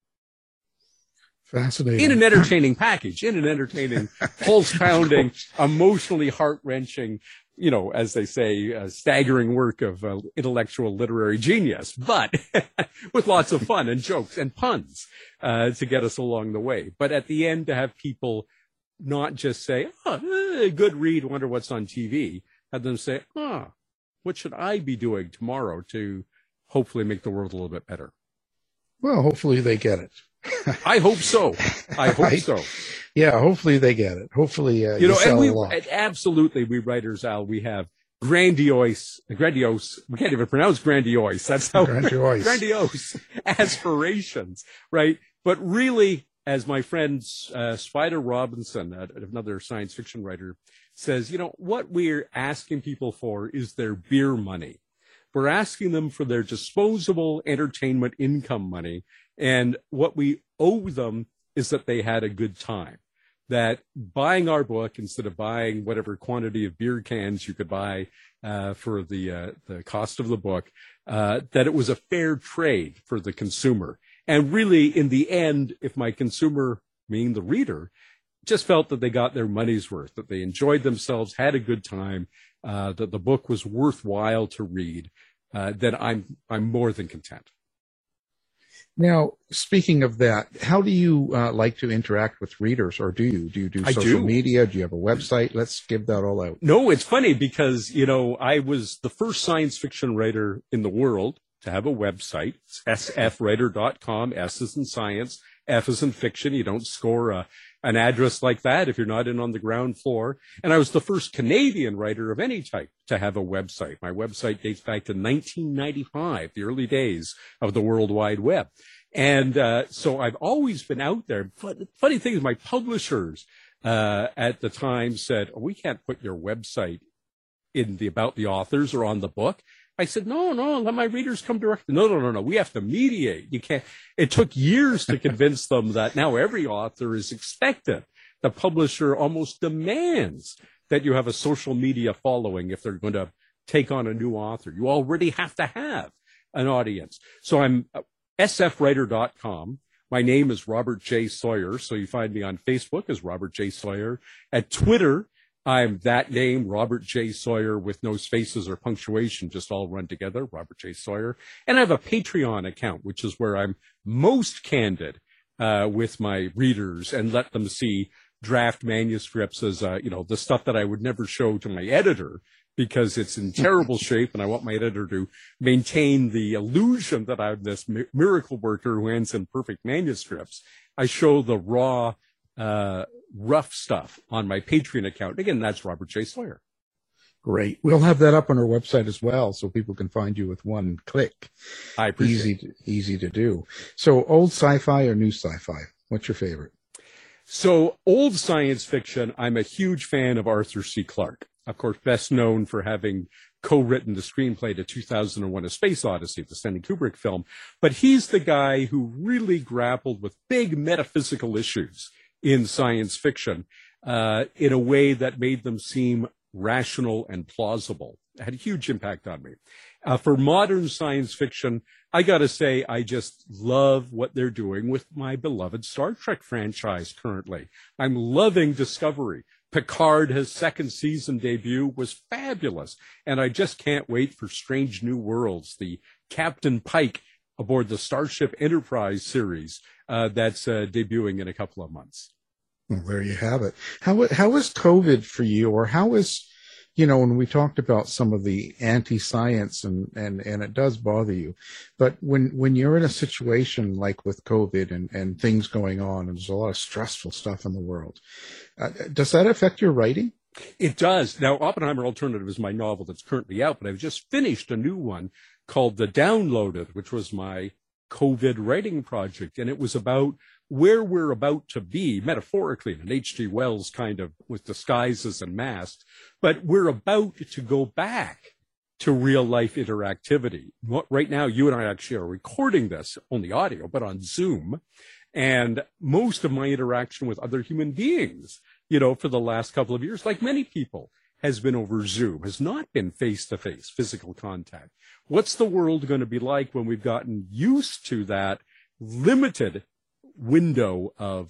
Speaker 7: Fascinating.
Speaker 8: In an entertaining package, in an entertaining, pulse-pounding, emotionally heart-wrenching, as they say, staggering work of intellectual literary genius, but with lots of fun and jokes and puns to get us along the way. But at the end, to have people not just say, good read, wonder what's on TV, have them say, what should I be doing tomorrow to hopefully make the world a little bit better?
Speaker 7: Well, hopefully they get it.
Speaker 8: I hope so. I hope so.
Speaker 7: Yeah, hopefully they get it. Hopefully,
Speaker 8: absolutely, we writers, Al, we have grandiose, we can't even pronounce grandiose. That's how grandiose aspirations, right? But really, as my friend Spider Robinson, another science fiction writer, says, you know, what we're asking people for is their beer money. We're asking them for their disposable entertainment income money. And what we owe them is that they had a good time. That buying our book, instead of buying whatever quantity of beer cans you could buy for the cost of the book, that it was a fair trade for the consumer. And really, in the end, if my consumer, meaning the reader, just felt that they got their money's worth, that they enjoyed themselves, had a good time, that the book was worthwhile to read, then I'm more than content.
Speaker 7: Now, speaking of that, how do you like to interact with readers, or do you? Do you do social media? Do you have a website? Let's give that all out.
Speaker 8: No, it's funny because, you know, I was the first science fiction writer in the world to have a website. It's sfwriter.com. S is in science, F is in fiction. You don't score an address like that if you're not in on the ground floor. And I was the first Canadian writer of any type to have a website. My website dates back to 1995, the early days of the World Wide Web. And so I've always been out there. But the funny thing is, my publishers at the time said, we can't put your website in the about the authors or on the book. I said, no, let my readers come directly. No. We have to mediate. You can't. It took years to convince them that now every author is expected. The publisher almost demands that you have a social media following if they're going to take on a new author. You already have to have an audience. So I'm sfwriter.com. My name is Robert J. Sawyer. So you find me on Facebook as Robert J. Sawyer. At Twitter, I'm that name, Robert J. Sawyer, with no spaces or punctuation, just all run together, Robert J. Sawyer. And I have a Patreon account, which is where I'm most candid with my readers and let them see draft manuscripts as, the stuff that I would never show to my editor because it's in terrible shape, and I want my editor to maintain the illusion that I'm this miracle worker who ends in perfect manuscripts. I show the raw, rough stuff on my Patreon account. Again, that's Robert J. Sawyer.
Speaker 7: Great. We'll have that up on our website as well, so people can find you with one click.
Speaker 8: I appreciate it.
Speaker 7: Easy to do. So old sci-fi or new sci-fi? What's your favorite?
Speaker 8: So old science fiction, I'm a huge fan of Arthur C. Clarke. Of course, best known for having co-written the screenplay to 2001: A Space Odyssey, the Stanley Kubrick film. But he's the guy who really grappled with big metaphysical issues in science fiction in a way that made them seem rational and plausible. It had a huge impact on me. For modern science fiction, I got to say, I just love what they're doing with my beloved Star Trek franchise currently. I'm loving Discovery. Picard, his second season debut, was fabulous. And I just can't wait for Strange New Worlds, the Captain Pike aboard the Starship Enterprise series that's debuting in a couple of months.
Speaker 7: Well, there you have it. How is COVID for you, or how is, when we talked about some of the anti-science and it does bother you, but when you're in a situation like with COVID and things going on, and there's a lot of stressful stuff in the world, does that affect your writing?
Speaker 8: It does. Now, Oppenheimer Alternative is my novel that's currently out, but I've just finished a new one called The Downloaded, which was my COVID writing project. And it was about where we're about to be, metaphorically, in an H.G. Wells kind of with disguises and masks, but we're about to go back to real life interactivity. Right now, you and I actually are recording this, only audio, but on Zoom. And most of my interaction with other human beings, for the last couple of years, like many people, has been over Zoom, has not been face-to-face, physical contact. What's the world going to be like when we've gotten used to that limited window of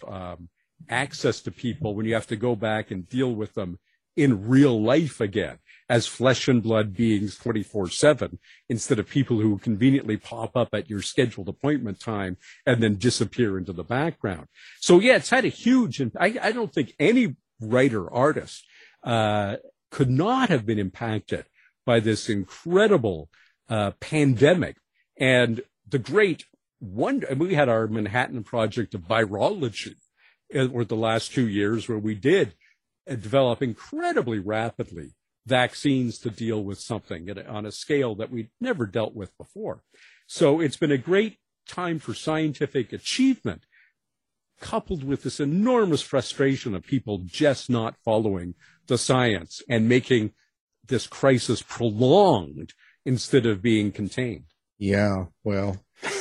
Speaker 8: access to people, when you have to go back and deal with them in real life again as flesh and blood beings 24/7, instead of people who conveniently pop up at your scheduled appointment time and then disappear into the background? So yeah, it's had a huge, I don't think any writer, artist could not have been impacted by this incredible pandemic. And the great wonder, we had our Manhattan Project of Virology over the last 2 years, where we did develop incredibly rapidly vaccines to deal with something on a scale that we'd never dealt with before. So it's been a great time for scientific achievement. coupled with this enormous frustration of people just not following the science and making this crisis prolonged instead of being contained.
Speaker 7: Yeah, well,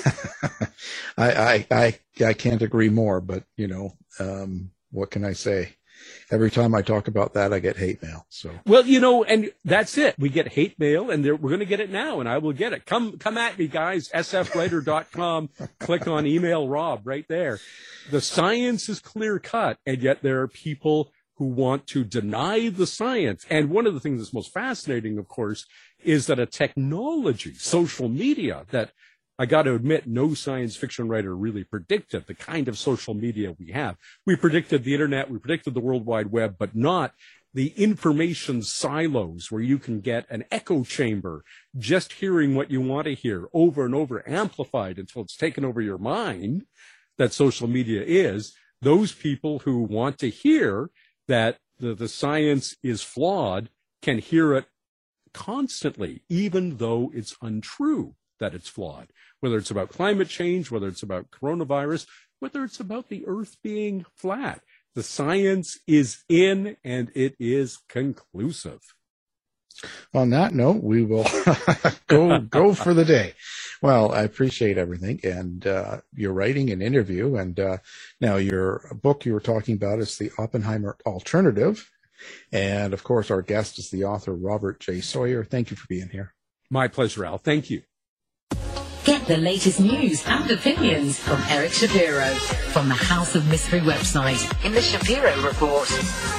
Speaker 7: I can't agree more, but, what can I say? Every time I talk about that, I get hate mail. So,
Speaker 8: well, and that's it. We get hate mail, and we're going to get it now, and I will get it. Come at me, guys. sfwriter.com. Click on email Rob right there. The science is clear cut, and yet there are people who want to deny the science. And one of the things that's most fascinating, of course, is that a technology, social media, that I got to admit, no science fiction writer really predicted the kind of social media we have. We predicted the internet, we predicted the World Wide Web, but not the information silos where you can get an echo chamber, just hearing what you want to hear over and over, amplified until it's taken over your mind, that social media is. Those people who want to hear that the science is flawed can hear it constantly, even though it's untrue that it's flawed. Whether it's about climate change, whether it's about coronavirus, whether it's about the earth being flat. The science is in, and it is conclusive.
Speaker 7: On that note, we will go for the day. Well, I appreciate everything, and your writing and interview. And now your book you were talking about is The Oppenheimer Alternative. And, of course, our guest is the author, Robert J. Sawyer. Thank you for being here.
Speaker 8: My pleasure, Al. Thank you.
Speaker 13: Get the latest news and opinions from Eric Shapiro from the House of Mystery website in the Shapiro Report.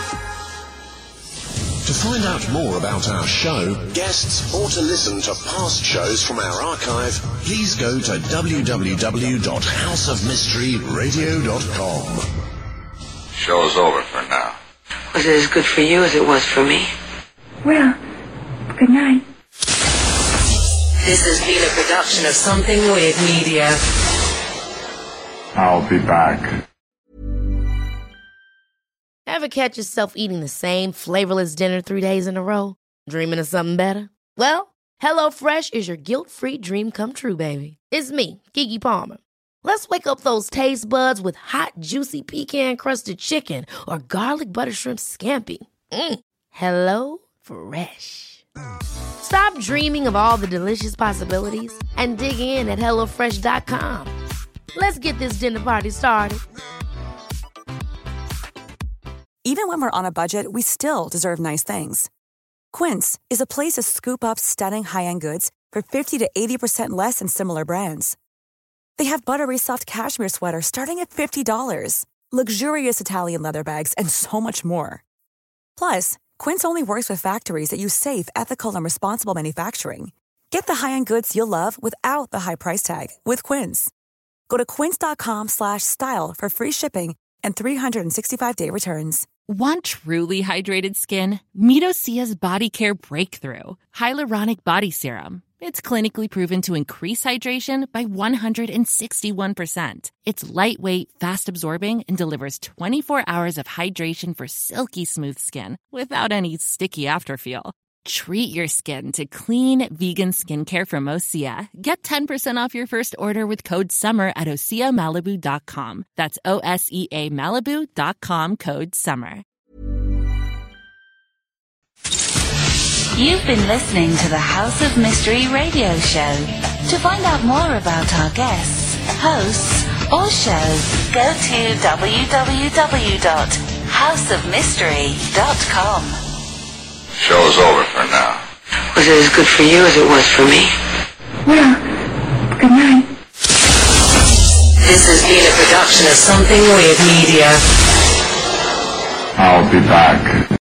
Speaker 5: To find out more about our show, guests, or to listen to past shows from our archive, please go to www.houseofmysteryradio.com.
Speaker 14: Show's over for now.
Speaker 15: Was it as good for you as it was for me?
Speaker 16: Well, good night.
Speaker 13: This has been a production of Something Weird Media.
Speaker 14: I'll be back.
Speaker 4: Ever catch yourself eating the same flavorless dinner 3 days in a row? Dreaming of something better? Well, HelloFresh is your guilt-free dream come true, baby. It's me, Keke Palmer. Let's wake up those taste buds with hot, juicy pecan-crusted chicken or garlic butter shrimp scampi. HelloFresh. Stop dreaming of all the delicious possibilities and dig in at HelloFresh.com. Let's get this dinner party started.
Speaker 17: Even when we're on a budget, we still deserve nice things. Quince is a place to scoop up stunning high-end goods for 50 to 80% less than similar brands. They have buttery soft cashmere sweaters starting at $50, luxurious Italian leather bags, and so much more. Plus, Quince only works with factories that use safe, ethical, and responsible manufacturing. Get the high-end goods you'll love without the high price tag with Quince. Go to quince.com/style for free shipping and 365-day returns.
Speaker 18: Want truly hydrated skin? Meet Osea's Body Care Breakthrough Hyaluronic Body Serum. It's clinically proven to increase hydration by 161%. It's lightweight, fast-absorbing, and delivers 24 hours of hydration for silky smooth skin without any sticky afterfeel. Treat your skin to clean, vegan skincare from Osea. Get 10% off your first order with code SUMMER at OseaMalibu.com. That's OSEA Malibu.com, code SUMMER.
Speaker 6: You've been listening to the House of Mystery radio show. To find out more about our guests, hosts, or shows, go to www.houseofmystery.com.
Speaker 14: Show's over for now.
Speaker 15: Was it as good for you as it was for me?
Speaker 16: Well, good night.
Speaker 13: This has been a production of Something Weird Media.
Speaker 14: I'll be back.